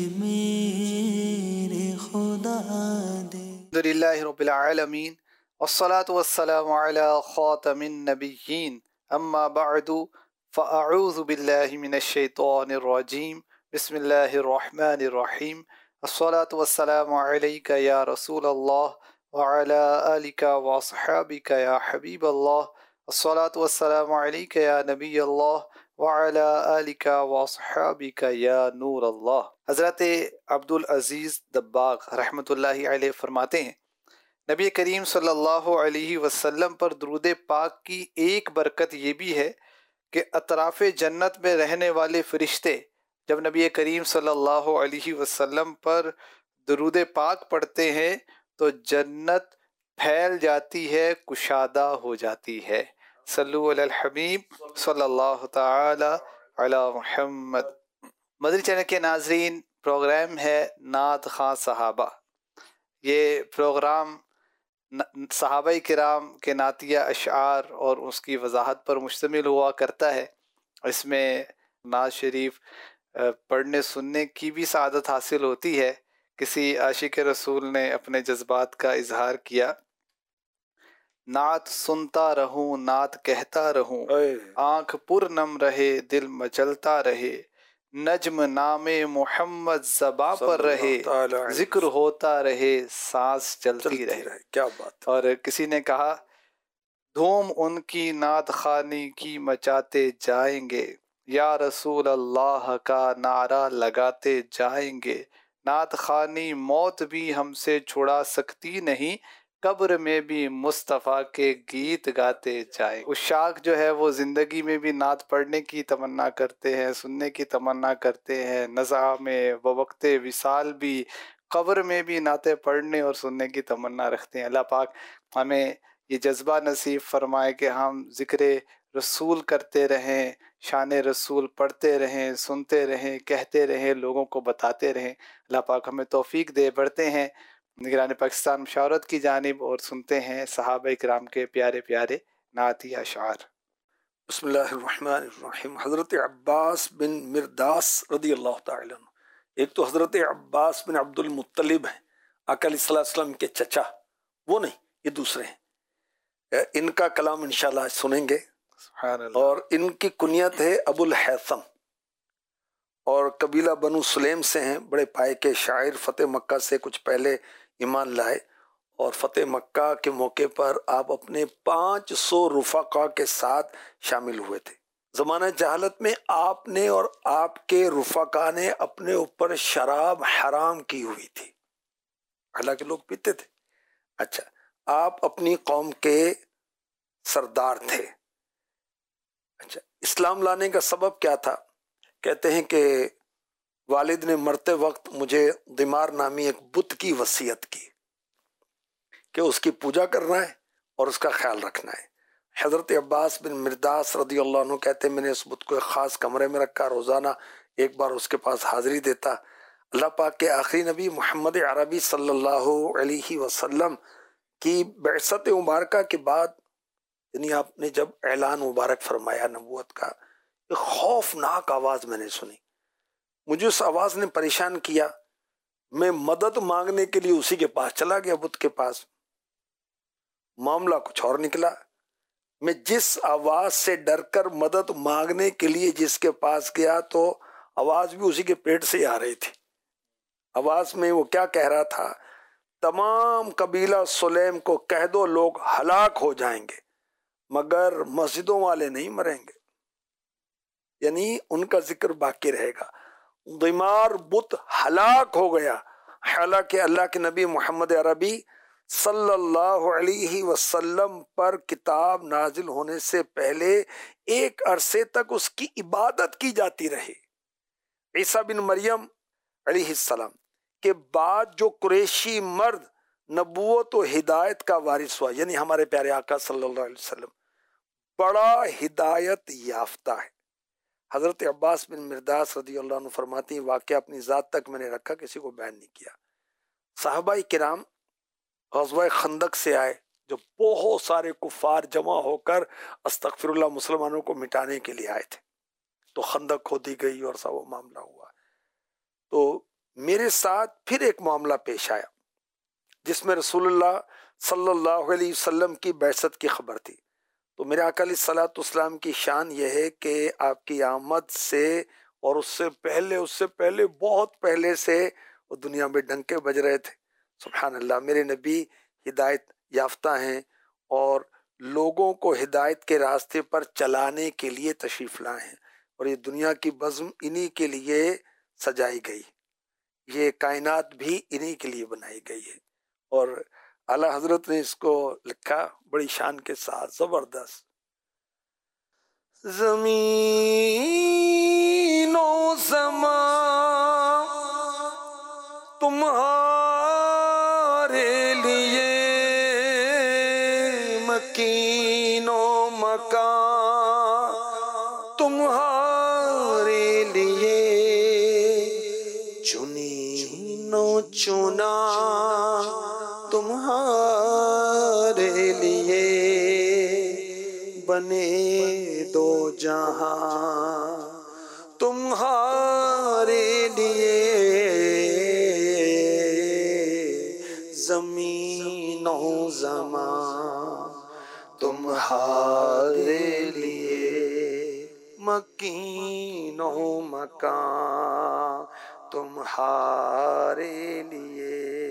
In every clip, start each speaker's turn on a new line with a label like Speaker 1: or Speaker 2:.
Speaker 1: میرے خدا دے.
Speaker 2: الحمدللہ رب العالمین والصلاة والسلام علی خاتم النبیین اما بعد فاعوذ باللہ من الشیطان الرجیم بسم اللہ الرحمن الرحیم الصلاة والسلام علیک یا رسول اللہ وعلی آلک واصحابک یا حبیب اللہ الصلاة والسلام علیک یا نبی اللہ وعلی آلک واصحابک یا نور اللہ. حضرت عبدالعزیز دباغ رحمۃ اللہ علیہ فرماتے ہیں نبی کریم صلی اللہ علیہ وسلم پر درود پاک کی ایک برکت یہ بھی ہے کہ اطراف جنت میں رہنے والے فرشتے جب نبی کریم صلی اللہ علیہ وسلم پر درود پاک پڑھتے ہیں تو جنت پھیل جاتی ہے، کشادہ ہو جاتی ہے. صلو علی الحبیب صلی اللہ تعالی علی محمد. مدری چینل کے ناظرین، پروگرام ہے نعت خواں صحابہ. یہ پروگرام صحابہ کرام کے نعتیہ اشعار اور اس کی وضاحت پر مشتمل ہوا کرتا ہے. اس میں نعت شریف پڑھنے سننے کی بھی سعادت حاصل ہوتی ہے. کسی عاشق رسول نے اپنے جذبات کا اظہار کیا، نعت سنتا رہوں نعت کہتا رہوں، آنکھ پر نم رہے دل مچلتا رہے، نجم نام محمد زباں پر رہے، ذکر ہوتا رہے سانس چلتی رہے.
Speaker 3: کیا بات.
Speaker 2: اور کسی نے کہا دھوم ان کی نعت خوانی کی مچاتے جائیں گے، یا رسول اللہ کا نعرہ لگاتے جائیں گے، نعت خوانی موت بھی ہم سے چھڑا سکتی نہیں، قبر میں بھی مصطفیٰ کے گیت گاتے جائیں. عشاق جو ہے وہ زندگی میں بھی نعت پڑھنے کی تمنا کرتے ہیں، سننے کی تمنا کرتے ہیں، نزع میں وقت وصال بھی، قبر میں بھی نعتیں پڑھنے اور سننے کی تمنا رکھتے ہیں. اللہ پاک ہمیں یہ جذبہ نصیب فرمائے کہ ہم ذکر رسول کرتے رہیں، شان رسول پڑھتے رہیں، سنتے رہیں، کہتے رہیں، لوگوں کو بتاتے رہیں. اللہ پاک ہمیں توفیق دے. بڑھتے ہیں نگران پاکستان مشاورت کی جانب اور سنتے ہیں صحابہ کرام کے پیارے پیارے نعتی اشعار.
Speaker 3: بسم اللہ الرحمن الرحیم. حضرت عباس بن مرداس رضی اللہ تعالیٰ عنہ، ایک تو حضرت عباس بن عبد المطلب ہیں، آقا علیہ السلام کے چچا، وہ نہیں، یہ دوسرے ہیں. ان کا کلام انشاءاللہ سنیں گے.
Speaker 2: سبحان اللہ.
Speaker 3: اور ان کی کنیت ہے ابو الحیثم، اور قبیلہ بنو سلیم سے ہیں. بڑے پائے کے شاعر، فتح مکہ سے کچھ پہلے ایمان لائے، اور فتح مکہ کے موقع پر آپ اپنے 500 رفقا کے ساتھ شامل ہوئے تھے. زمانہ جہالت میں آپ نے اور آپ کے رفقا نے اپنے اوپر شراب حرام کی ہوئی تھی، حالانکہ لوگ پیتے تھے. اچھا، آپ اپنی قوم کے سردار تھے. اچھا، اسلام لانے کا سبب کیا تھا؟ کہتے ہیں کہ والد نے مرتے وقت مجھے دمار نامی ایک بت کی وصیت کی کہ اس کی پوجا کرنا ہے اور اس کا خیال رکھنا ہے. حضرت عباس بن مرداس رضی اللہ عنہ کہتے ہیں میں نے اس بت کو ایک خاص کمرے میں رکھا، روزانہ ایک بار اس کے پاس حاضری دیتا. اللہ پاک کے آخری نبی محمد عربی صلی اللہ علیہ وسلم کی بعثت مبارکہ کے بعد، یعنی آپ نے جب اعلان مبارک فرمایا نبوت کا، ایک خوفناک آواز میں نے سنی. مجھے اس آواز نے پریشان کیا. میں مدد مانگنے کے لیے اسی کے پاس چلا گیا، بت کے پاس. معاملہ کچھ اور نکلا. میں جس آواز سے ڈر کر مدد مانگنے کے لیے جس کے پاس گیا تو آواز بھی اسی کے پیٹ سے آ رہی تھی. آواز میں وہ کیا کہہ رہا تھا؟ تمام قبیلہ سلیم کو کہہ دو لوگ ہلاک ہو جائیں گے مگر مسجدوں والے نہیں مریں گے، یعنی ان کا ذکر باقی رہے گا. دمار بت ہلاک ہو گیا. حالانکہ اللہ کے نبی محمد عربی صلی اللہ علیہ وسلم پر کتاب نازل ہونے سے پہلے ایک عرصے تک اس کی عبادت کی جاتی رہی. عیسیٰ بن مریم علیہ السلام کے بعد جو قریشی مرد نبوت و ہدایت کا وارث ہوا، یعنی ہمارے پیارے آقا صلی اللہ علیہ وسلم، بڑا ہدایت یافتہ ہے. حضرت عباس بن مرداس رضی اللہ عنہ فرماتی ہیں واقعہ اپنی ذات تک میں نے رکھا، کسی کو بیان نہیں کیا. صحابہ کرام غزوہ خندق سے آئے، جو بہت سارے کفار جمع ہو کر استغفر اللہ مسلمانوں کو مٹانے کے لیے آئے تھے. تو خندق کھودی گئی اور سب وہ معاملہ ہوا. تو میرے ساتھ پھر ایک معاملہ پیش آیا جس میں رسول اللہ صلی اللہ علیہ وسلم کی بعثت کی خبر تھی. تو میرے آقا علیہ الصلوۃ والسلام کی شان یہ ہے کہ آپ کی آمد سے اور اس سے پہلے بہت پہلے سے وہ دنیا میں ڈنکے بج رہے تھے. سبحان اللہ. میرے نبی ہدایت یافتہ ہیں اور لوگوں کو ہدایت کے راستے پر چلانے کے لیے تشریف لائے ہیں، اور یہ دنیا کی بزم انہی کے لیے سجائی گئی، یہ کائنات بھی انہی کے لیے بنائی گئی ہے. اور اعلی حضرت نے اس کو لکھا بڑی شان کے ساتھ، زبردست. زمین و زمان تمہارے لیے، مکین و مکان تمہارے لیے، چنین و چنا تمہارے لیے، بنے دو جہاں تمہارے لیے، زمین و زمان تمہارے لیے، مکین و مکان تمہارے لیے.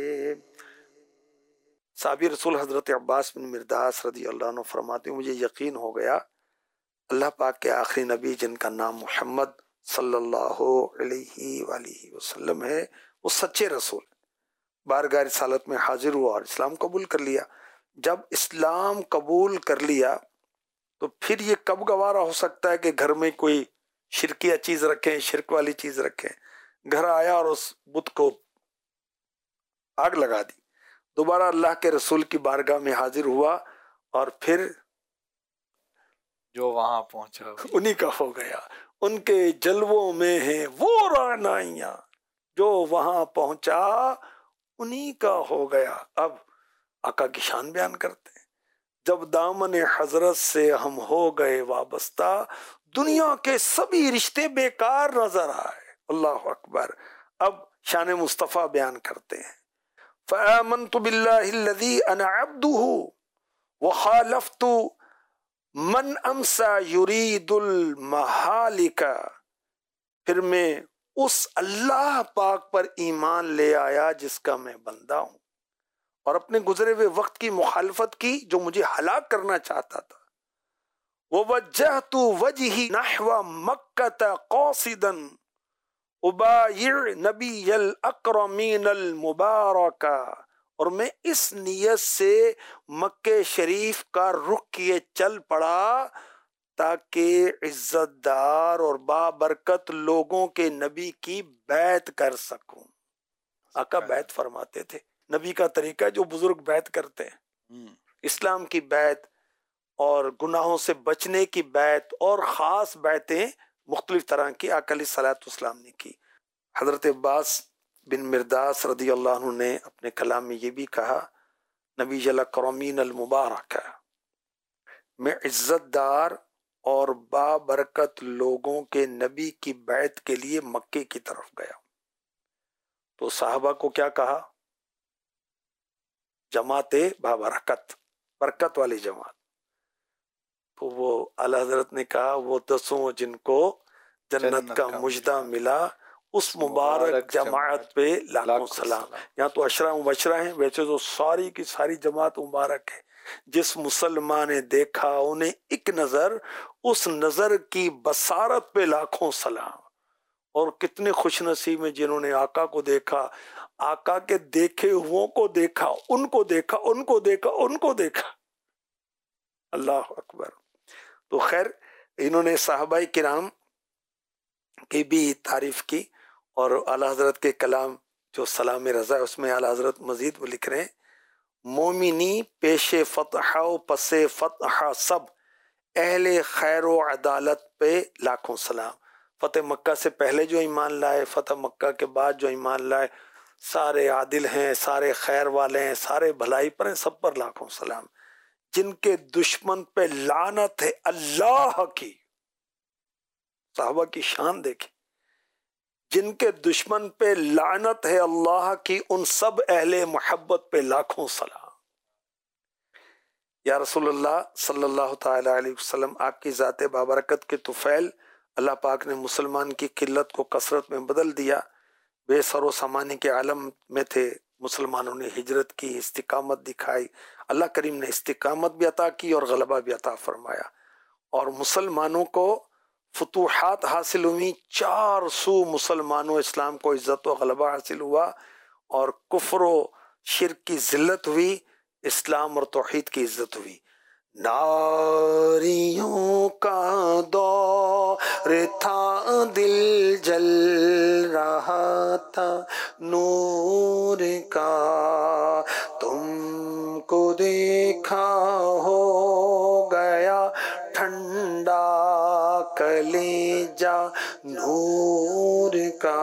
Speaker 3: صحابی رسول حضرت عباس بن مرداس رضی اللہ عنہ فرماتے ہیں مجھے یقین ہو گیا اللہ پاک کے آخری نبی جن کا نام محمد صلی اللہ علیہ وآلہ وسلم ہے وہ سچے رسول، بارگاہ رسالت میں حاضر ہوا اور اسلام قبول کر لیا. جب اسلام قبول کر لیا تو پھر یہ کب گوارا ہو سکتا ہے کہ گھر میں کوئی شرکیہ چیز رکھیں، شرک والی چیز رکھیں. گھر آیا اور اس بت کو آگ لگا دی. دوبارہ اللہ کے رسول کی بارگاہ میں حاضر ہوا اور پھر
Speaker 2: جو وہاں پہنچا
Speaker 3: انہی کا ہو گیا. ان کے جلووں میں ہیں وہ رعنائیاں، جو وہاں پہنچا انہی کا ہو گیا. اب آقا کی شان بیان کرتے ہیں. جب دامن حضرت سے ہم ہو گئے وابستہ، دنیا کے سبھی رشتے بیکار نظر آئے. اللہ اکبر. اب شان مصطفیٰ بیان کرتے ہیں. فآمنت باللہ الذی انا عبدہ وخالفت من امسا یرید المہالک. پھر میں اس اللہ پاک پر ایمان لے آیا جس کا میں بندہ ہوں، اور اپنے گزرے ہوئے وقت کی مخالفت کی جو مجھے ہلاک کرنا چاہتا تھا. ووجہت وجہی نحو مکہ قاصدا ابایع نبی الاکرمین المبارک. اور میں اس نیت سے مکہ شریف کا رخ کیے چل پڑا تاکہ عزت دار اور بابرکت لوگوں کے نبی کی بیعت کر سکوں. آقا بیعت فرماتے تھے، نبی کا طریقہ جو بزرگ بیعت کرتے ہیں، اسلام کی بیعت اور گناہوں سے بچنے کی بیعت اور خاص بیعتیں مختلف طرح کی آقا علیہ الصلوۃ والسلام نے کی. حضرت عباس بن مرداس رضی اللہ عنہ نے اپنے کلام میں یہ بھی کہا نبی الاکرمین المبارک، میں عزت دار اور بابرکت لوگوں کے نبی کی بیعت کے لیے مکے کی طرف گیا. تو صحابہ کو کیا کہا؟ جماعت بابرکت، برکت والی جماعت. تو وہ اعلی حضرت نے کہا وہ 10 جن کو جنت کا مجدہ ملا اس مبارک جماعت پہ لاکھوں سلام. یہاں تو عشرہ مبشرہ ہیں، ویسے تو ساری کی ساری جماعت مبارک ہے. جس مسلمان نے دیکھا انہیں ایک نظر، اس نظر کی بصارت پہ لاکھوں سلام. اور کتنے خوش نصیب ہیں جنہوں نے آقا کو دیکھا، آقا کے دیکھے ہوئوں کو دیکھا، ان کو دیکھا، ان کو دیکھا، ان کو دیکھا. اللہ اکبر. تو خیر انہوں نے صحابہ کرام کی بھی تعریف کی. اور اعلی حضرت کے کلام جو سلام رضا ہے اس میں اعلی حضرت مزید وہ لکھ رہے ہیں مومنی پیش فتح و پس فتح سب اہل خیر و عدالت پہ لاکھوں سلام. فتح مکہ سے پہلے جو ایمان لائے، فتح مکہ کے بعد جو ایمان لائے، سارے عادل ہیں، سارے خیر والے ہیں، سارے بھلائی پر ہیں، سب پر لاکھوں سلام. جن کے دشمن پہ لعنت ہے اللہ کی. صحابہ کی شان دیکھیں، جن کے دشمن پہ لعنت ہے اللہ کی، ان سب اہل محبت پہ لاکھوں سلام۔ یا رسول اللہ صلی اللہ تعالی علیہ وسلم، آپ کی ذات بابرکت کے طفیل، اللہ پاک نے مسلمان کی قلت کو کثرت میں بدل دیا۔ بے سر و سامانی کے عالم میں تھے، مسلمانوں نے ہجرت کی، استقامت دکھائی، اللہ کریم نے استقامت بھی عطا کی اور غلبہ بھی عطا فرمایا، اور مسلمانوں کو فتوحات حاصل ہوئی، 400 مسلمانوں اسلام کو عزت و غلبہ حاصل ہوا، اور کفر و شرک کی ذلت ہوئی، اسلام اور توحید کی عزت ہوئی۔ ناریوں کا دور تھا، دل جل رہا تھا نور کا، تم کو دیکھا ہو گیا ٹھنڈا کلیجہ نور کا۔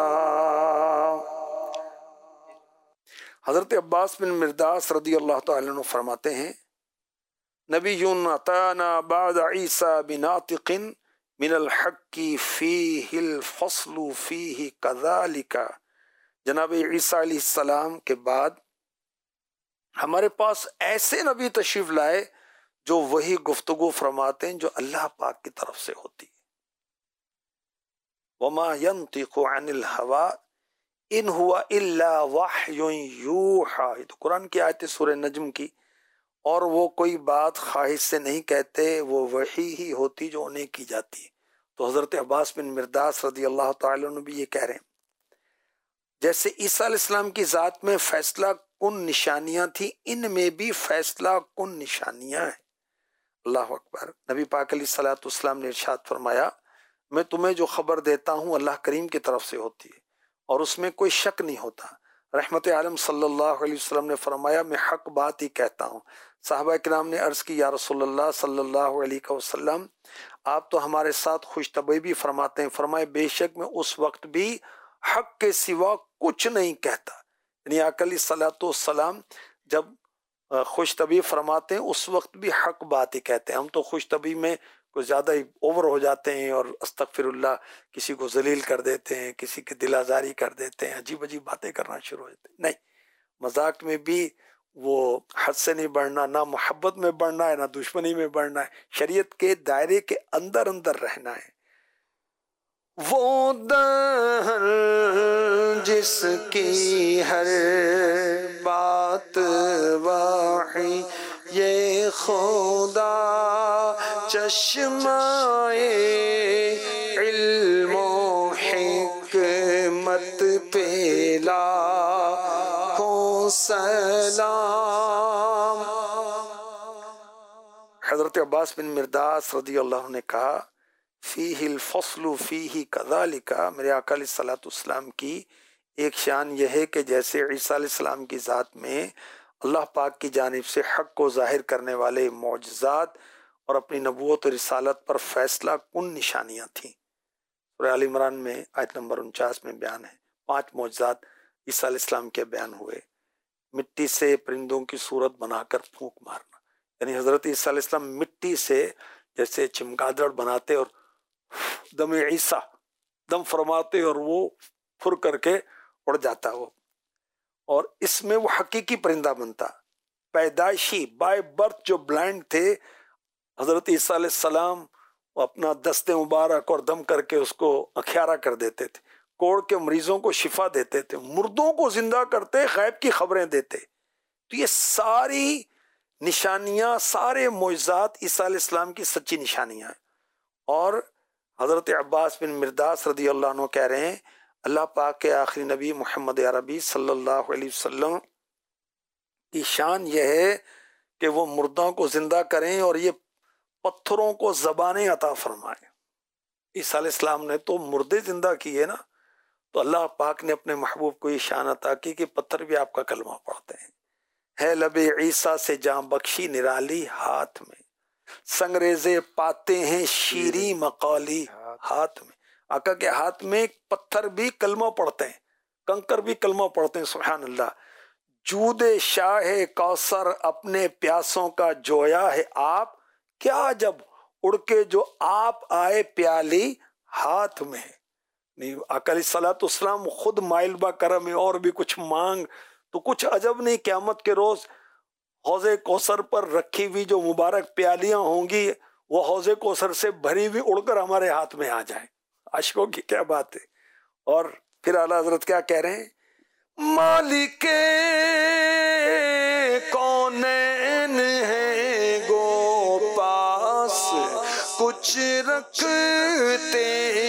Speaker 3: حضرت عباس بن مرداس رضی اللہ تعالیٰ عنہ فرماتے ہیں، نبی اتانا بعد عیسیٰ بناطق من الحق فیہ الفصل فیہ کذالک، جناب عیسیٰ علیہ السلام کے بعد ہمارے پاس ایسے نبی تشریف لائے جو وہی گفتگو فرماتے ہیں جو اللہ پاک کی طرف سے ہوتی ہے۔ وما ينطق عن الهوى ان ہوا الا وحی یوحی، یہ تو قرآن کی آیت سورہ نجم کی، اور وہ کوئی بات خواہش سے نہیں کہتے، وہ وحی ہی ہوتی جو انہیں کی جاتی ہے۔ تو حضرت عباس بن مرداس رضی اللہ تعالیٰ عنہ بھی یہ کہہ رہے ہیں، جیسے عیسیٰ علیہ السلام کی ذات میں فیصلہ کن نشانیاں تھیں، ان میں بھی فیصلہ کن نشانیاں ہیں۔ اللہ اکبر۔ نبی پاک علیہ الصلوۃ والسلام نے ارشاد فرمایا، میں تمہیں جو خبر دیتا ہوں اللہ کریم کی طرف سے ہوتی ہے، اور اس میں کوئی شک نہیں ہوتا۔ رحمت عالم صلی اللہ علیہ وسلم نے فرمایا، میں حق بات ہی کہتا ہوں۔ صحابہ کرام نے عرض کی، یا رسول اللہ صلی اللہ علیہ وسلم، آپ تو ہمارے ساتھ خوش طبعی فرماتے ہیں۔ فرمائے، بے شک میں اس وقت بھی حق کے سوا کچھ نہیں کہتا۔ یعنی آقا علیہ الصلوۃ والسلام جب خوش طبعی فرماتے ہیں اس وقت بھی حق بات ہی کہتے ہیں۔ ہم تو خوش طبعی میں کچھ زیادہ ہی اوور ہو جاتے ہیں اور استغفر اللہ، کسی کو ذلیل کر دیتے ہیں، کسی کی دل آزاری کر دیتے ہیں، عجیب عجیب باتیں کرنا شروع ہو جاتے ہیں۔ نہیں، مذاق میں بھی وہ حد سے نہیں بڑھنا، نہ محبت میں بڑھنا ہے نہ دشمنی میں بڑھنا ہے، شریعت کے دائرے کے اندر اندر رہنا ہے۔ وہ دہر جس کی ہر بات وحی یہ خدا، چشمائے علم و حکمت پہ لاکھوں سلام۔ حضرت عباس بن مرداس رضی اللہ عنہ نے کہا، فیہ الفصل فیہ کذالک، میرے آقا علیہ الصلوۃ والسلام کی ایک شان یہ ہے کہ جیسے عیسیٰ علیہ السلام کی ذات میں اللہ پاک کی جانب سے حق کو ظاہر کرنے والے معجزات اور اپنی نبوت و رسالت پر فیصلہ کن نشانیاں تھیں۔ سورہ آل عمران میں آیت نمبر 49 میں بیان ہے، 5 معجزات عیسیٰ علیہ السلام کے بیان ہوئے۔ مٹی سے پرندوں کی صورت بنا کر پھونک مارنا، یعنی حضرت عیسیٰ علیہ السلام مٹی سے جیسے چمگادڑ بناتے اور دم عیسیٰ دم فرماتے اور وہ پھر کر کے اڑ جاتا وہ، اور اس میں وہ حقیقی پرندہ بنتا۔ پیدائشی بائی برتھ جو بلائنڈ تھے، حضرت عیسیٰ علیہ السلام وہ اپنا دست مبارک اور دم کر کے اس کو اخیارہ کر دیتے تھے، کوڑ کے مریضوں کو شفا دیتے تھے، مردوں کو زندہ کرتے، غیب کی خبریں دیتے۔ تو یہ ساری نشانیاں، سارے معجزات عیسیٰ علیہ السلام کی سچی نشانیاں ہیں۔ اور حضرت عباس بن مرداس رضی اللہ عنہ کہہ رہے ہیں، اللہ پاک کے آخری نبی محمد عربی صلی اللہ علیہ وسلم کی شان یہ ہے کہ وہ مردوں کو زندہ کریں اور یہ پتھروں کو زبانیں عطا فرمائیں۔ عیسیٰ علیہ السلام نے تو مردے زندہ کیے نا، تو اللہ پاک نے اپنے محبوب کو یہ شان عطا کی کہ پتھر بھی آپ کا کلمہ پڑھتے ہیں۔ ہے لب عیسیٰ سے جاں بخشی نرالی ہاتھ میں، سنگریزے پاتے ہیں شیریں مقالی ہاتھ میں۔ آقا کے ہاتھ میں پتھر بھی کلمہ پڑھتے ہیں، کنکر بھی کلمہ پڑھتے ہیں، سبحان اللہ۔ جود شاہ کوثر اپنے پیاسوں کا جویا ہے آپ، کیا جب اڑ کے جو آپ آئے پیالی ہاتھ میں۔ نہیں، آقا علیہ الصلوۃ والسلام خود مائل با کرم ہے، اور بھی کچھ مانگ تو کچھ عجب نہیں، قیامت کے روز حوض کوثر پر رکھی ہوئی جو مبارک پیالیاں ہوں گی وہ حوض کوثر سے بھری ہوئی اڑ کر ہمارے ہاتھ میں آ جائیں. عاشقوں کی کیا بات ہے. اور پھر اعلیٰ حضرت کیا کہہ رہے ہیں؟ مالک کونین ہے گو پاس کچھ رکھتے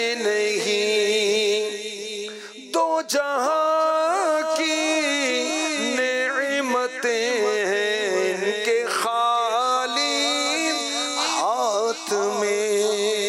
Speaker 3: نہیں، دو جہاں کی نعمتیں ہیں ان کے خالی ہاتھ میں.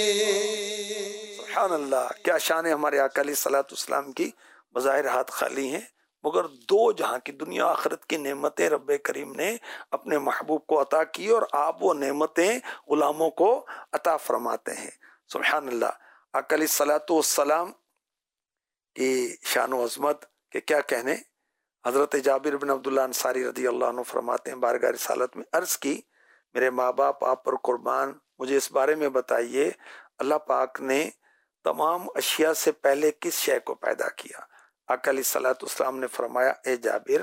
Speaker 3: سبحان اللہ، کیا شان ہے ہمارے آقا علیہ الصلوۃ والسلام کی. بظاہر ہاتھ خالی ہیں مگر دو جہاں کی دنیا آخرت کی نعمتیں رب کریم نے اپنے محبوب کو عطا کی، اور آپ وہ نعمتیں غلاموں کو عطا فرماتے ہیں. سبحان اللہ. آقا علیہ الصلوۃ والسلام کی شان و عظمت کہ کیا کہنے. حضرت جابر بن عبداللہ انصاری رضی اللہ عنہ فرماتے ہیں، بارگاہ رسالت میں عرض کی، میرے ماں باپ آپ پر قربان، مجھے اس بارے میں بتائیے اللہ پاک نے تمام اشیاء سے پہلے کس شے کو پیدا کیا؟ آقا علیہ الصلوۃ والسلام نے فرمایا، اے جابر،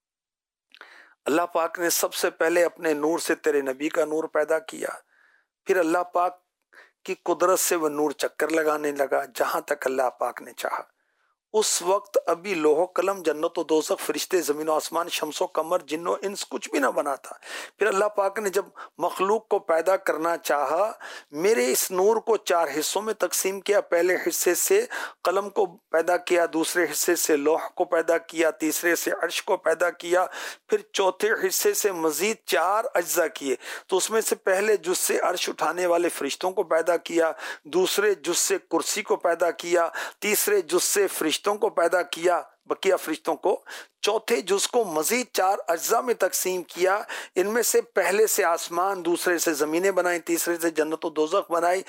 Speaker 3: اللہ پاک نے سب سے پہلے اپنے نور سے تیرے نبی کا نور پیدا کیا، پھر اللہ پاک کی قدرت سے وہ نور چکر لگانے لگا جہاں تک اللہ پاک نے چاہا. اس وقت ابھی لوح و قلم، جنت و دوزخ، فرشتے، زمین و آسمان، شمس و قمر، جن و انس کچھ بھی نہ بنا تھا. پھر اللہ پاک نے جب مخلوق کو پیدا کرنا چاہا، میرے اس نور کو 4 حصوں میں تقسیم کیا. پہلے حصے سے قلم کو پیدا کیا، دوسرے حصے سے لوح کو پیدا کیا، تیسرے سے عرش کو پیدا کیا، پھر چوتھے حصے سے مزید 4 اجزاء کیے. تو اس میں سے پہلے جز سے عرش اٹھانے والے فرشتوں کو پیدا کیا، دوسرے جز سے کرسی کو پیدا کیا، تیسرے جز سے فرشتوں کو پیدا کیا، بقیہ فرشتوں کو، چوتھے جز کو مزید 4 اجزاء میں تقسیم کیا. ان میں سے پہلے سے آسمان، دوسرے سے زمینیں بنائیں، تیسرے سے جنت و دوزخ بنائی،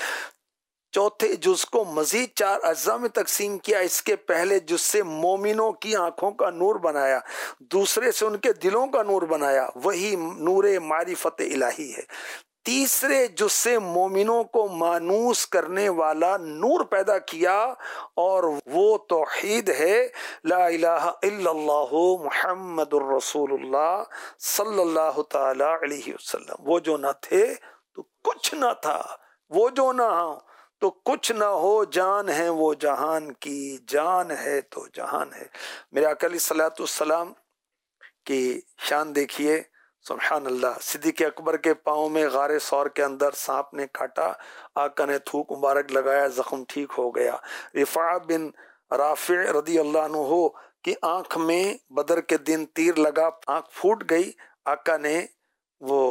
Speaker 3: چوتھے جز کو مزید 4 اجزاء میں تقسیم کیا. اس کے پہلے جز سے مومنوں کی آنکھوں کا نور بنایا، دوسرے سے ان کے دلوں کا نور بنایا، وہی نور معرفت الہی ہے. تیسرے جز سے مومنوں کو مانوس کرنے والا نور پیدا کیا، اور وہ توحید ہے، لا الہ الا اللہ محمد الرسول اللہ صلی اللہ تعالی علیہ وسلم. وہ جو نہ تھے تو کچھ نہ تھا، وہ جو نہ ہو تو کچھ نہ ہو، جان ہے وہ جہان کی، جان ہے تو جہان ہے. میرے آقا علیہ الصلوۃ والسلام کی شان دیکھیے. سبحان اللہ. صدیق اکبر کے پاؤں میں غار ثور کے اندر سانپ نے کاٹا، آقا نے تھوک مبارک لگایا، زخم ٹھیک ہو گیا. رفاع بن رافع رضی اللہ عنہ کی آنکھ میں بدر کے دن تیر لگا، آنکھ پھوٹ گئی، آقا نے وہ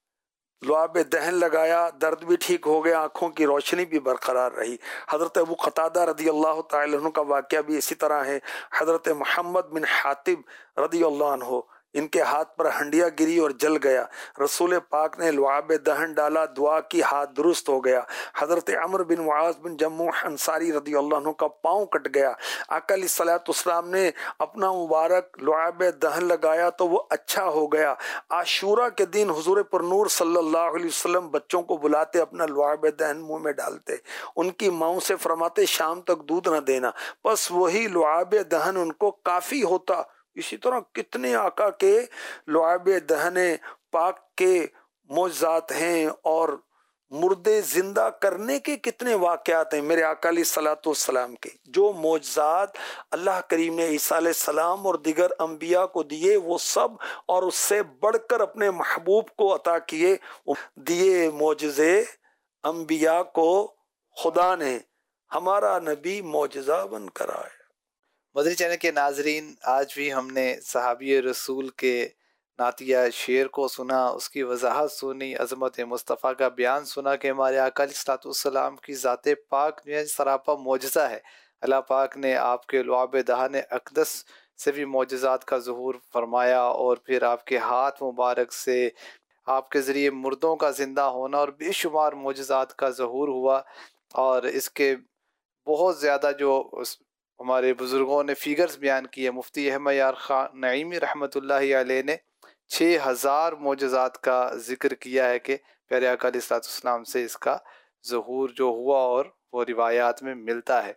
Speaker 3: لعاب دہن لگایا، درد بھی ٹھیک ہو گیا، آنکھوں کی روشنی بھی برقرار رہی. حضرت ابو قتادہ رضی اللہ تعالی عنہ کا واقعہ بھی اسی طرح ہے. حضرت محمد بن حاتب رضی اللہ عنہ، ان کے ہاتھ پر ہنڈیا گری اور جل گیا، رسول پاک نے لعاب دہن ڈالا، دعا کی، ہاتھ درست ہو گیا. حضرت عمر بن معاذ بن جموح انصاری رضی اللہ عنہ کا پاؤں کٹ گیا، آقا علیہ الصلوۃ والسلام نے اپنا مبارک لعاب دہن لگایا تو وہ اچھا ہو گیا. عاشورہ کے دن حضور پر نور صلی اللہ علیہ وسلم بچوں کو بلاتے، اپنا لعاب دہن منہ میں ڈالتے، ان کی ماؤں سے فرماتے شام تک دودھ نہ دینا، بس وہی لعاب دہن ان کو کافی ہوتا. اسی طرح کتنے آقا کے لعاب دہن پاک کے معجزات ہیں، اور مردے زندہ کرنے کے کتنے واقعات ہیں میرے آقا علیہ الصلوۃ والسلام کے. جو معجزات اللہ کریم نے عیسیٰ علیہ السلام اور دیگر انبیاء کو دیے، وہ سب اور اس سے بڑھ کر اپنے محبوب کو عطا کیے. دیے معجزے انبیاء کو خدا نے، ہمارا نبی معجزہ بن کر آئے.
Speaker 2: مدنی چینل کے ناظرین، آج بھی ہم نے صحابی رسول کے نعتیہ شعر کو سنا، اس کی وضاحت سنی، عظمت مصطفیٰ کا بیان سنا کہ ہمارے آقا علیہ الصلوۃ والسلام کی ذات پاک جو ہے سراپا معجزہ ہے. اللہ پاک نے آپ کے لعاب دہن اقدس سے بھی معجزات کا ظہور فرمایا، اور پھر آپ کے ہاتھ مبارک سے آپ کے ذریعے مردوں کا زندہ ہونا اور بے شمار معجزات کا ظہور ہوا. اور اس کے بہت زیادہ جو ہمارے بزرگوں نے فیگرز بیان کیے، مفتی احمد یار خان نعیمی رحمۃ اللہ علیہ نے 6000 معجزات کا ذکر کیا ہے کہ پیارے آقا علیہ الصلوۃ والسلام سے اس کا ظہور جو ہوا، اور وہ روایات میں ملتا ہے.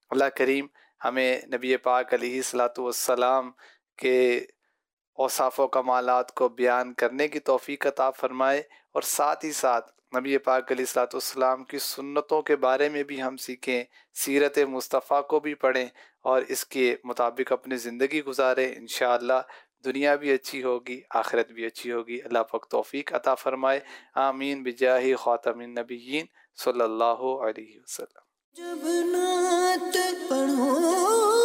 Speaker 2: اللہ کریم ہمیں نبی پاک علیہ الصلاۃ والسلام کے اوصاف و کمالات کو بیان کرنے کی توفیق عطا فرمائے، اور ساتھ ہی ساتھ نبی پاک علیہ الصلاۃ والسلام کی سنتوں کے بارے میں بھی ہم سیکھیں، سیرت مصطفیٰ کو بھی پڑھیں اور اس کے مطابق اپنی زندگی گزاریں۔ انشاءاللہ دنیا بھی اچھی ہوگی، آخرت بھی اچھی ہوگی۔ اللہ پاک توفیق عطا فرمائے، آمین بجاہ خاتم النبیین صلی اللہ علیہ وسلم۔
Speaker 1: جب نعت پڑھو